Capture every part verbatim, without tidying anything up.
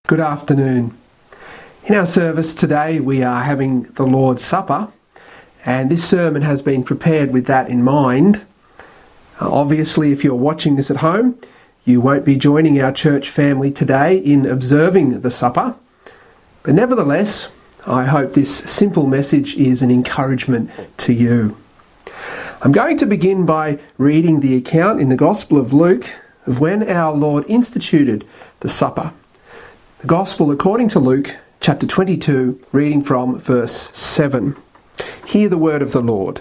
Good afternoon. In our service today we are having the Lord's Supper, and this sermon has been prepared with that in mind. Uh, obviously, if you're watching this at home, you won't be joining our church family today in observing the supper, but nevertheless, I hope this simple message is an encouragement to you. I'm going to begin by reading the account in the Gospel of Luke of when our Lord instituted the supper. The Gospel according to Luke, chapter twenty-two, reading from verse seven. Hear the word of the Lord.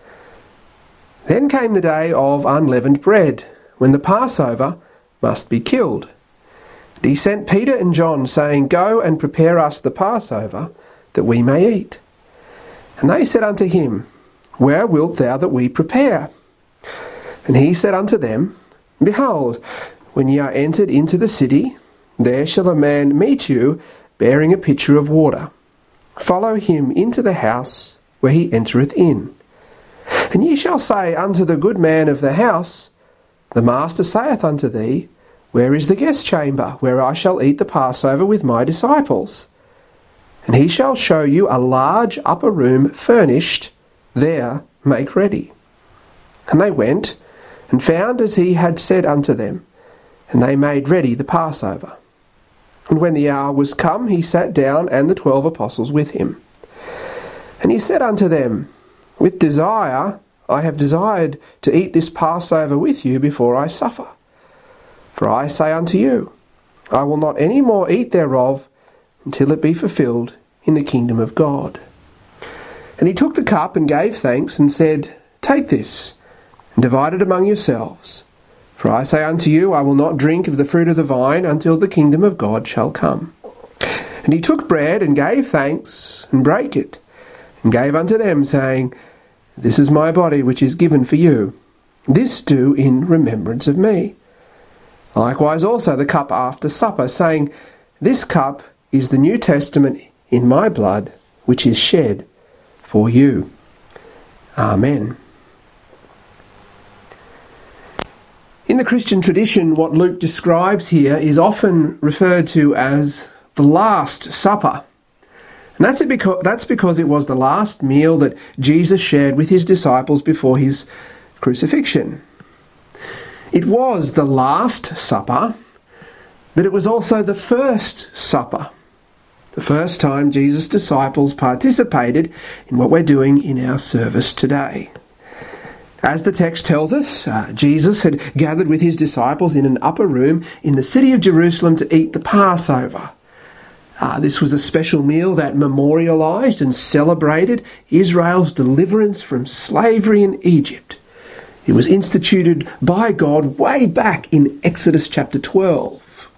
Then came the day of unleavened bread, when the Passover must be killed. And he sent Peter and John, saying, Go and prepare us the Passover, that we may eat. And they said unto him, Where wilt thou that we prepare? And he said unto them, Behold, when ye are entered into the city, there shall a man meet you, bearing a pitcher of water. Follow him into the house where he entereth in. And ye shall say unto the good man of the house, The master saith unto thee, Where is the guest chamber, where I shall eat the Passover with my disciples? And he shall show you a large upper room furnished, there make ready. And they went, and found as he had said unto them, and they made ready the Passover. And when the hour was come, he sat down, and the twelve apostles with him. And he said unto them, With desire I have desired to eat this Passover with you before I suffer. For I say unto you, I will not any more eat thereof, until it be fulfilled in the kingdom of God. And he took the cup, and gave thanks, and said, Take this, and divide it among yourselves. For I say unto you, I will not drink of the fruit of the vine until the kingdom of God shall come. And he took bread, and gave thanks, and brake it, and gave unto them, saying, This is my body which is given for you. This do in remembrance of me. Likewise also the cup after supper, saying, This cup is the New Testament in my blood, which is shed for you. Amen. In the Christian tradition, what Luke describes here is often referred to as the Last Supper. And that's, it because, that's because it was the last meal that Jesus shared with his disciples before his crucifixion. It was the Last Supper, but it was also the First Supper. The first time Jesus' disciples participated in what we're doing in our service today. As the text tells us, uh, Jesus had gathered with his disciples in an upper room in the city of Jerusalem to eat the Passover. Uh, this was a special meal that memorialised and celebrated Israel's deliverance from slavery in Egypt. It was instituted by God way back in Exodus chapter twelve.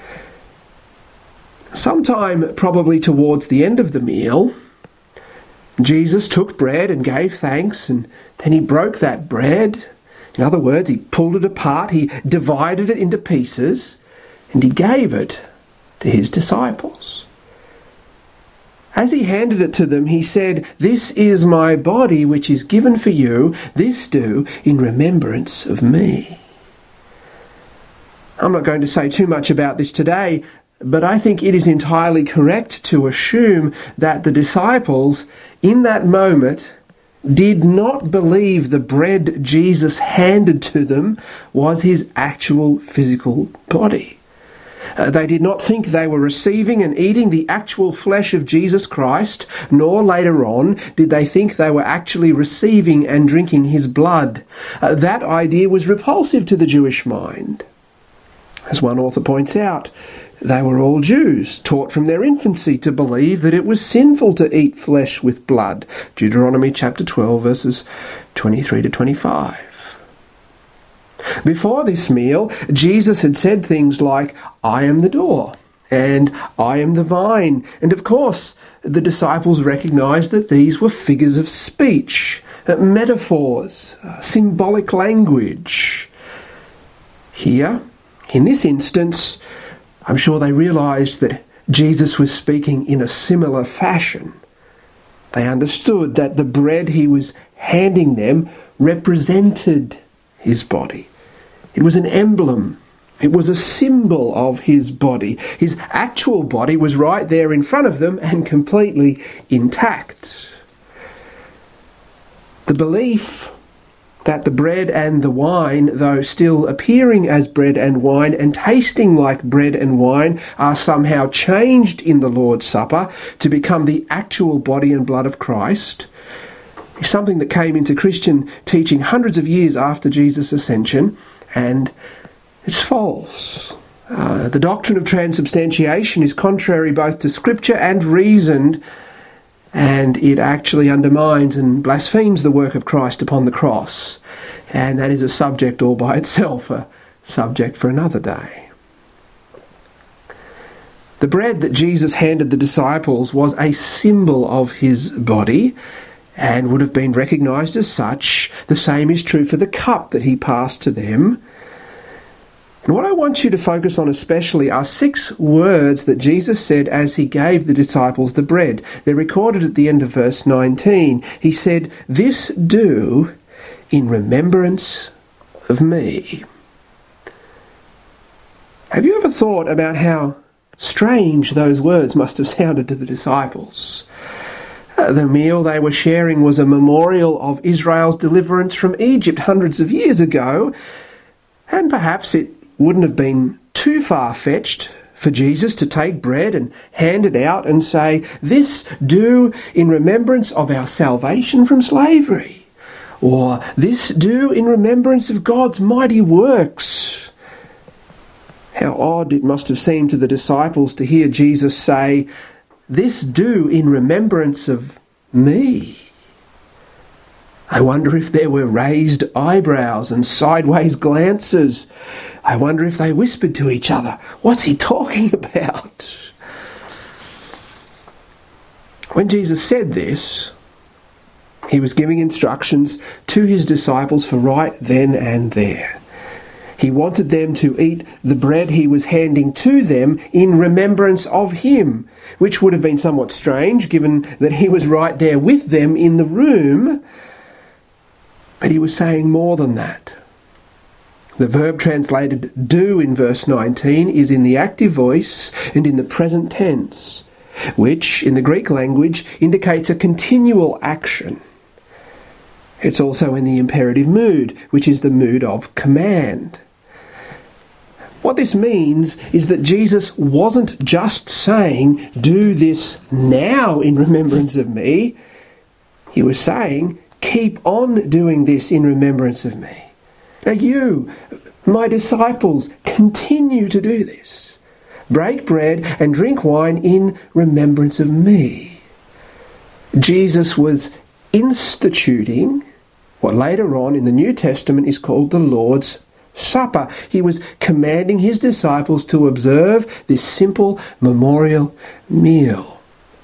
Sometime probably towards the end of the meal, Jesus took bread and gave thanks, and then he broke that bread. In other words, he pulled it apart, he divided it into pieces, and he gave it to his disciples. As he handed it to them, he said, This is my body which is given for you. This do in remembrance of me. I'm not going to say too much about this today, but I think it is entirely correct to assume that the disciples in that moment did not believe the bread Jesus handed to them was his actual physical body. Uh, they did not think they were receiving and eating the actual flesh of Jesus Christ, nor later on did they think they were actually receiving and drinking his blood. Uh, that idea was repulsive to the Jewish mind. As one author points out, they were all Jews, taught from their infancy to believe that it was sinful to eat flesh with blood. Deuteronomy chapter twelve, verses twenty-three to twenty-five. Before this meal, Jesus had said things like, I am the door, and I am the vine. And of course, the disciples recognized that these were figures of speech, metaphors, symbolic language. Here, in this instance, I'm sure they realised that Jesus was speaking in a similar fashion. They understood that the bread he was handing them represented his body. It was an emblem It was a symbol of his body. His actual body was right there in front of them and completely intact. The belief that the bread and the wine, though still appearing as bread and wine and tasting like bread and wine, are somehow changed in the Lord's Supper to become the actual body and blood of Christ, is something that came into Christian teaching hundreds of years after Jesus' ascension, and it's false. Uh, the doctrine of transubstantiation is contrary both to Scripture and reason, and it actually undermines and blasphemes the work of Christ upon the cross. And that is a subject all by itself, a subject for another day. The bread that Jesus handed the disciples was a symbol of his body and would have been recognised as such. The same is true for the cup that he passed to them. And what I want you to focus on especially are six words that Jesus said as he gave the disciples the bread. They're recorded at the end of verse nineteen. He said, "This do in remembrance of me." Have you ever thought about how strange those words must have sounded to the disciples? Uh, the meal they were sharing was a memorial of Israel's deliverance from Egypt hundreds of years ago, and perhaps it wouldn't have been too far-fetched for Jesus to take bread and hand it out and say, "This do in remembrance of our salvation from slavery," or "This do in remembrance of God's mighty works." How odd it must have seemed to the disciples to hear Jesus say, "This do in remembrance of me." I wonder if there were raised eyebrows and sideways glances. I wonder if they whispered to each other, "What's he talking about?" When Jesus said this, he was giving instructions to his disciples for right then and there. He wanted them to eat the bread he was handing to them in remembrance of him, which would have been somewhat strange given that he was right there with them in the room. But he was saying more than that. The verb translated do in verse nineteen is in the active voice and in the present tense, which in the Greek language indicates a continual action. It's also in the imperative mood, which is the mood of command. What this means is that Jesus wasn't just saying, "Do this now in remembrance of me." He was saying, "Keep on doing this in remembrance of me." Now you, my disciples, continue to do this. Break bread and drink wine in remembrance of me. Jesus was instituting what later on in the New Testament is called the Lord's Supper. He was commanding his disciples to observe this simple memorial meal.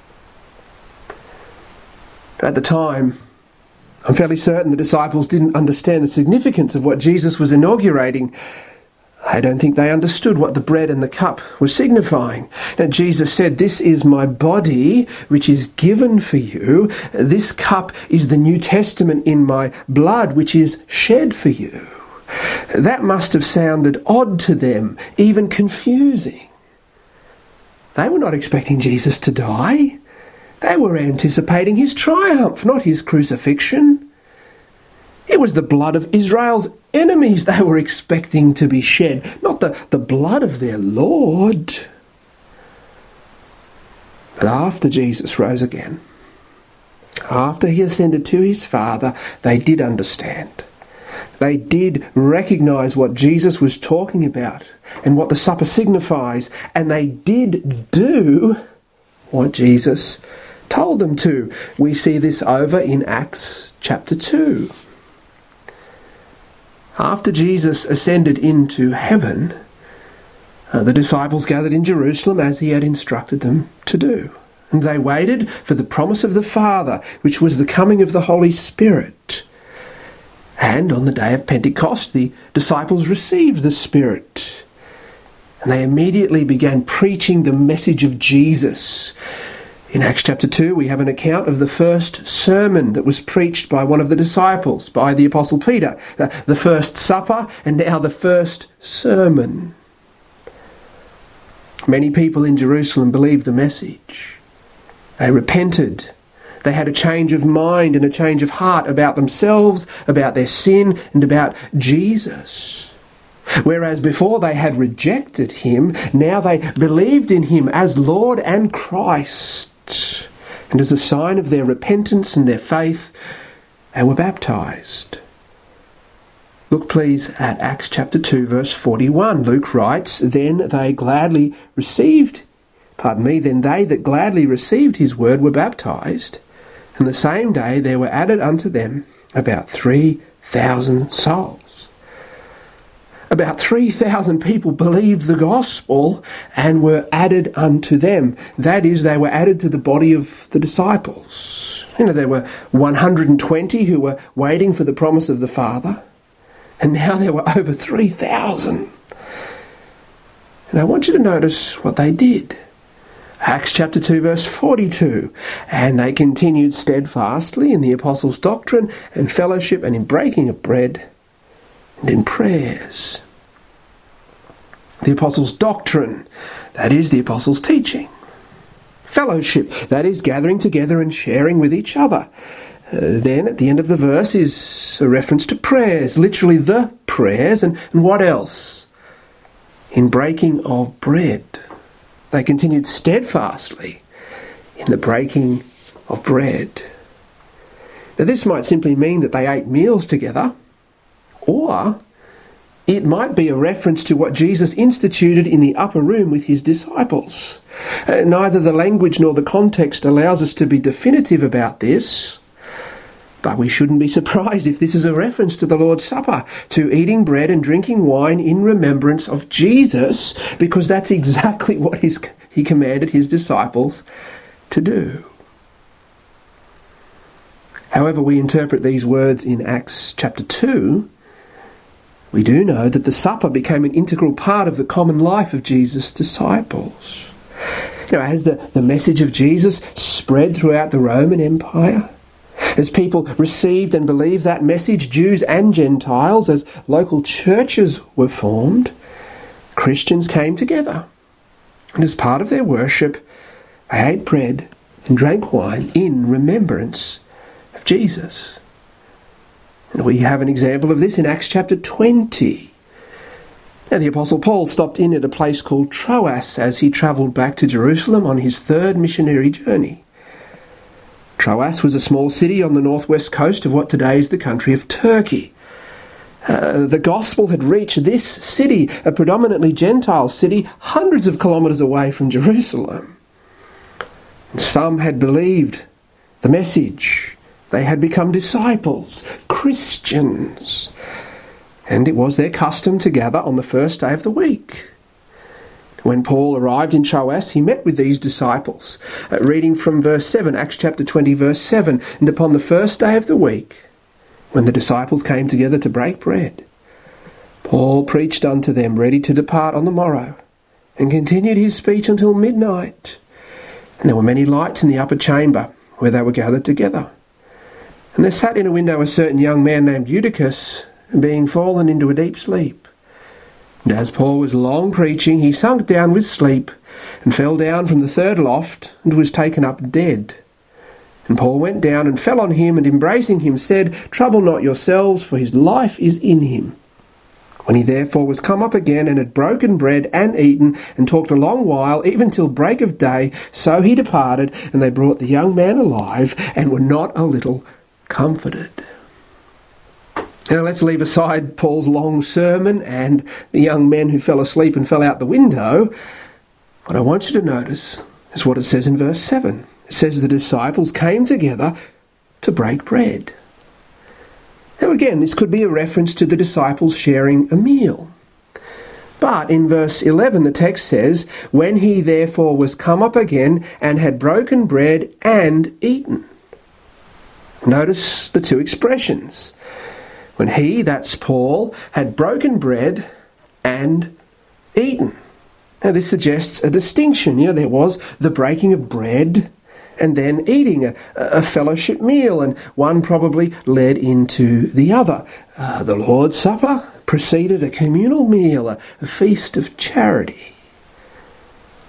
At the time, I'm fairly certain the disciples didn't understand the significance of what Jesus was inaugurating. I don't think they understood what the bread and the cup were signifying. Now, Jesus said, "This is my body, which is given for you. This cup is the New Testament in my blood, which is shed for you." That must have sounded odd to them, even confusing. They were not expecting Jesus to die. They were anticipating his triumph, not his crucifixion. It was the blood of Israel's enemies they were expecting to be shed, not the, the blood of their Lord. But after Jesus rose again, after he ascended to his Father, they did understand. They did recognise what Jesus was talking about and what the supper signifies, and they did do what Jesus told them to. We see this over in Acts chapter two. After Jesus ascended into heaven, uh, the disciples gathered in Jerusalem as he had instructed them to do. And they waited for the promise of the Father, which was the coming of the Holy Spirit. And on the day of Pentecost, the disciples received the Spirit. And they immediately began preaching the message of Jesus. In Acts chapter two, we have an account of the first sermon that was preached by one of the disciples, by the Apostle Peter. The, the first supper, and now the first sermon. Many people in Jerusalem believed the message. They repented. They had a change of mind and a change of heart about themselves, about their sin, and about Jesus. Whereas before they had rejected him, now they believed in him as Lord and Christ. And as a sign of their repentance and their faith, they were baptised. Look please at Acts chapter two verse forty-one. Luke writes, Then they gladly received, pardon me, then they that gladly received his word were baptised, and the same day there were added unto them about three thousand souls. About three thousand people believed the gospel and were added unto them. That is, they were added to the body of the disciples. You know, there were one hundred twenty who were waiting for the promise of the Father, and now there were over three thousand. And I want you to notice what they did. Acts chapter two verse forty-two. And they continued steadfastly in the apostles' doctrine and fellowship and in breaking of bread and in prayers. The apostles' doctrine, that is the apostles' teaching. Fellowship, that is gathering together and sharing with each other. Uh, then at the end of the verse is a reference to prayers, literally the prayers, and, and what else? In breaking of bread. They continued steadfastly in the breaking of bread. Now this might simply mean that they ate meals together, or it might be a reference to what Jesus instituted in the upper room with his disciples. Uh, neither the language nor the context allows us to be definitive about this, but we shouldn't be surprised if this is a reference to the Lord's Supper, to eating bread and drinking wine in remembrance of Jesus, because that's exactly what his, he commanded his disciples to do. However we interpret these words in Acts chapter two, we do know that the supper became an integral part of the common life of Jesus' disciples. You know, as the, the message of Jesus spread throughout the Roman Empire, as people received and believed that message, Jews and Gentiles, as local churches were formed, Christians came together. And as part of their worship, they ate bread and drank wine in remembrance of Jesus. And we have an example of this in Acts chapter twenty. Now the Apostle Paul stopped in at a place called Troas as he travelled back to Jerusalem on his third missionary journey. Troas was a small city on the northwest coast of what today is the country of Turkey. Uh, the gospel had reached this city, a predominantly Gentile city, hundreds of kilometres away from Jerusalem. And some had believed the message. They had become disciples, Christians. And it was their custom to gather on the first day of the week. When Paul arrived in Troas, he met with these disciples. Uh, reading from verse seven, Acts chapter twenty, verse seven, And upon the first day of the week, when the disciples came together to break bread, Paul preached unto them, ready to depart on the morrow, and continued his speech until midnight. And there were many lights in the upper chamber, where they were gathered together. And there sat in a window a certain young man named Eutychus, being fallen into a deep sleep. And as Paul was long preaching, he sunk down with sleep, and fell down from the third loft, and was taken up dead. And Paul went down and fell on him, and embracing him said, Trouble not yourselves, for his life is in him. When he therefore was come up again, and had broken bread and eaten, and talked a long while, even till break of day, so he departed, and they brought the young man alive, and were not a little comforted. Now let's leave aside Paul's long sermon and the young men who fell asleep and fell out the window. What I want you to notice is what it says in verse seven. It says the disciples came together to break bread. Now again, this could be a reference to the disciples sharing a meal. But in verse eleven the text says, When he therefore was come up again and had broken bread and eaten. Notice the two expressions. When he, that's Paul, had broken bread and eaten. Now this suggests a distinction. You know, there was the breaking of bread and then eating a, a fellowship meal, and one probably led into the other. Uh, the Lord's Supper preceded a communal meal, a, a feast of charity.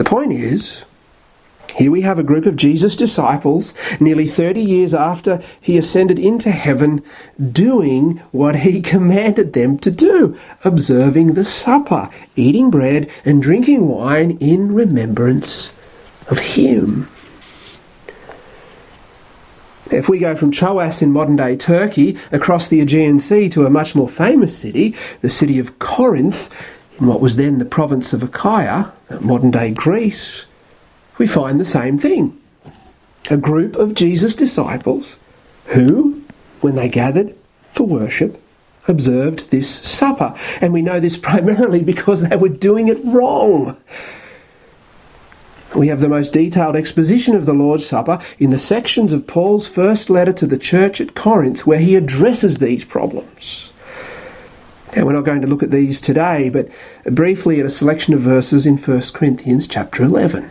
The point is, here we have a group of Jesus' disciples, nearly thirty years after he ascended into heaven, doing what he commanded them to do, observing the supper, eating bread and drinking wine in remembrance of him. If we go from Troas in modern-day Turkey across the Aegean Sea to a much more famous city, the city of Corinth, in what was then the province of Achaia, modern-day Greece, we find the same thing. A group of Jesus' disciples who, when they gathered for worship, observed this supper. And we know this primarily because they were doing it wrong. We have the most detailed exposition of the Lord's Supper in the sections of Paul's first letter to the church at Corinth, where he addresses these problems. Now, we're not going to look at these today, but briefly at a selection of verses in First Corinthians chapter eleven.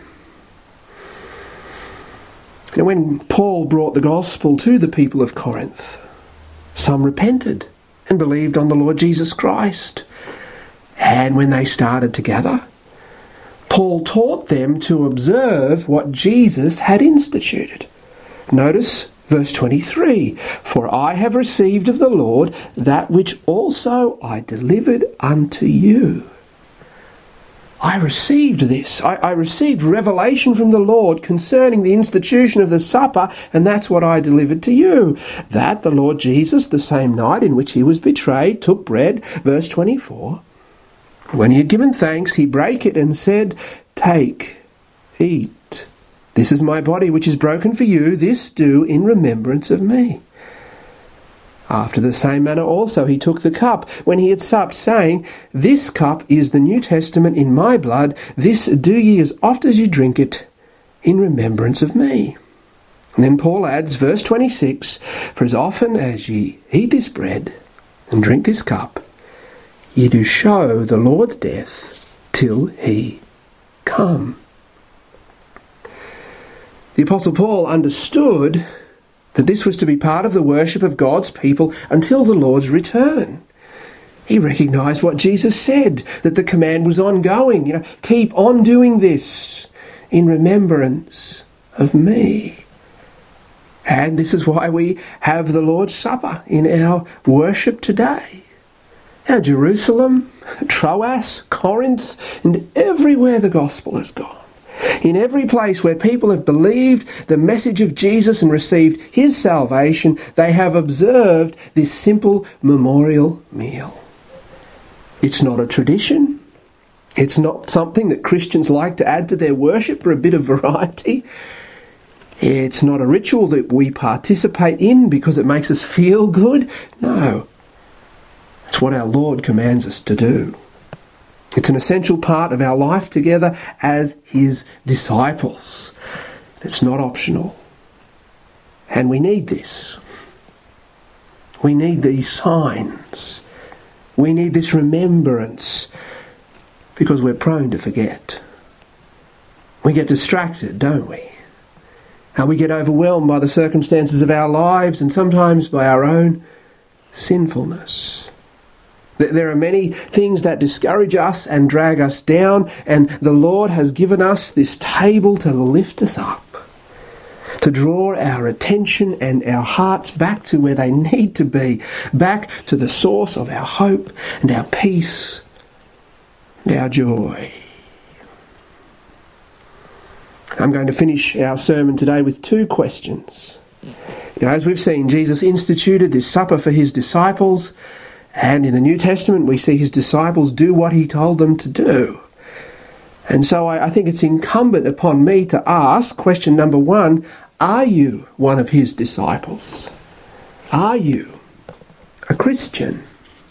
Now, when Paul brought the gospel to the people of Corinth, some repented and believed on the Lord Jesus Christ. And when they started to gather, Paul taught them to observe what Jesus had instituted. Notice verse twenty-three, "For I have received of the Lord that which also I delivered unto you." I received this. I, I received revelation from the Lord concerning the institution of the supper, and that's what I delivered to you. That the Lord Jesus, the same night in which he was betrayed, took bread, verse twenty-four. When he had given thanks, he brake it and said, "Take, eat. This is my body which is broken for you. This do in remembrance of me." After the same manner also he took the cup when he had supped, saying, "This cup is the New Testament in my blood. This do ye as oft as you drink it in remembrance of me." And then Paul adds, verse twenty-six, "For as often as ye eat this bread and drink this cup, ye do show the Lord's death till he come." The Apostle Paul understood that this was to be part of the worship of God's people until the Lord's return. He recognised what Jesus said, that the command was ongoing. You know, keep on doing this in remembrance of me. And this is why we have the Lord's Supper in our worship today. Now, Jerusalem, Troas, Corinth, and everywhere the gospel has gone, in every place where people have believed the message of Jesus and received his salvation, they have observed this simple memorial meal. It's not a tradition. It's not something that Christians like to add to their worship for a bit of variety. It's not a ritual that we participate in because it makes us feel good. No. It's what our Lord commands us to do. It's an essential part of our life together as his disciples. It's not optional. And we need this. We need these signs. We need this remembrance because we're prone to forget. We get distracted, don't we? And we get overwhelmed by the circumstances of our lives and sometimes by our own sinfulness. There are many things that discourage us and drag us down, and the Lord has given us this table to lift us up, to draw our attention and our hearts back to where they need to be, back to the source of our hope and our peace and our joy. I'm going to finish our sermon today with two questions. Now, as we've seen, Jesus instituted this supper for his disciples, and in the New Testament, we see his disciples do what he told them to do. And so I, I think it's incumbent upon me to ask, question number one, are you one of his disciples? Are you a Christian?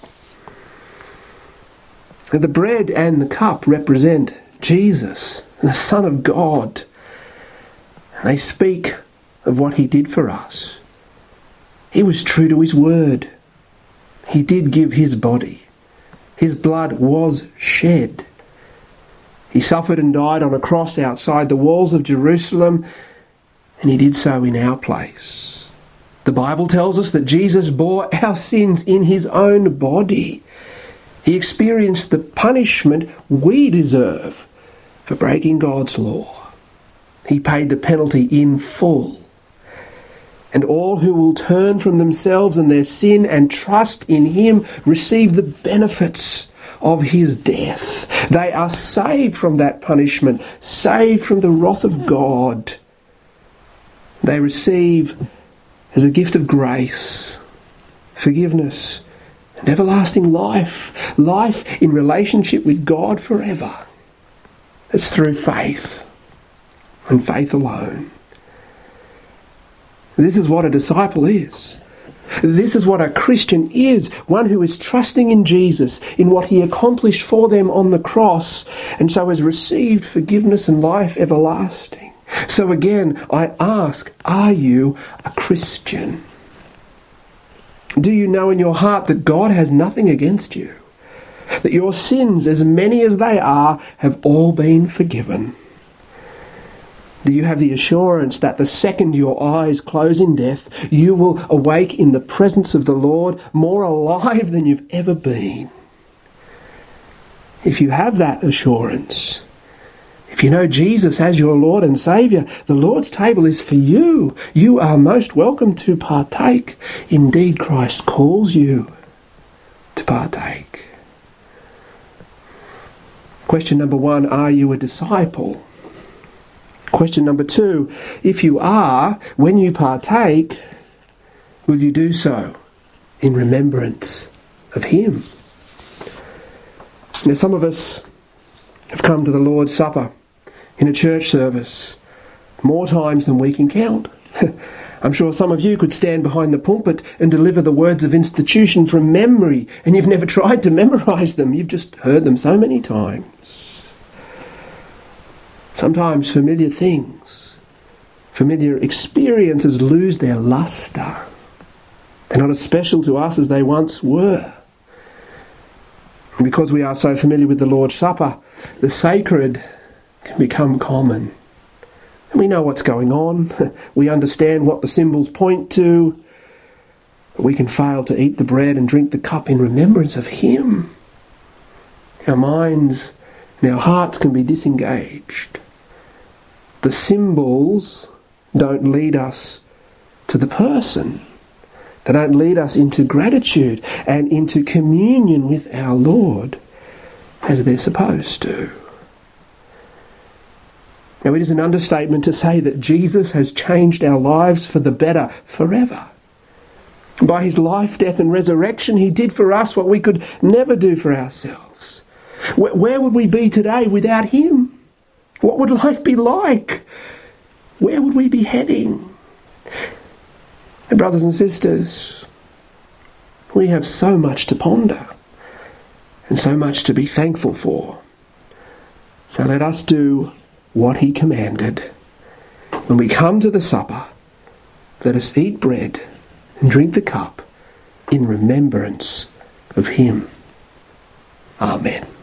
The bread and the cup represent Jesus, the Son of God. They speak of what he did for us. He was true to his word. He did give his body. His blood was shed. He suffered and died on a cross outside the walls of Jerusalem, and he did so in our place. The Bible tells us that Jesus bore our sins in his own body. He experienced the punishment we deserve for breaking God's law. He paid the penalty in full. And all who will turn from themselves and their sin and trust in him receive the benefits of his death. They are saved from that punishment, saved from the wrath of God. They receive as a gift of grace, forgiveness, and everlasting life, life in relationship with God forever. It's through faith, and faith alone. This is what a disciple is. This is what a Christian is, one who is trusting in Jesus, in what he accomplished for them on the cross, and so has received forgiveness and life everlasting. So again, I ask, are you a Christian? Do you know in your heart that God has nothing against you? That your sins, as many as they are, have all been forgiven? Do you have the assurance that the second your eyes close in death, you will awake in the presence of the Lord more alive than you've ever been? If you have that assurance, if you know Jesus as your Lord and Saviour, the Lord's table is for you. You are most welcome to partake. Indeed, Christ calls you to partake. Question number one, are you a disciple? Question number two, if you are, when you partake, will you do so in remembrance of him? Now, some of us have come to the Lord's Supper in a church service more times than we can count. I'm sure some of you could stand behind the pulpit and deliver the words of institution from memory, and you've never tried to memorise them. You've just heard them so many times. Sometimes familiar things, familiar experiences lose their lustre. They're not as special to us as they once were. And because we are so familiar with the Lord's Supper, the sacred can become common. And we know what's going on. We understand what the symbols point to. But we can fail to eat the bread and drink the cup in remembrance of him. Our minds and our hearts can be disengaged. The symbols don't lead us to the person. They don't lead us into gratitude and into communion with our Lord as they're supposed to. Now, it is an understatement to say that Jesus has changed our lives for the better forever. By his life, death and resurrection, he did for us what we could never do for ourselves. Where, where would we be today without him? What would life be like? Where would we be heading? And brothers and sisters, we have so much to ponder and so much to be thankful for. So let us do what he commanded. When we come to the supper, let us eat bread and drink the cup in remembrance of him. Amen.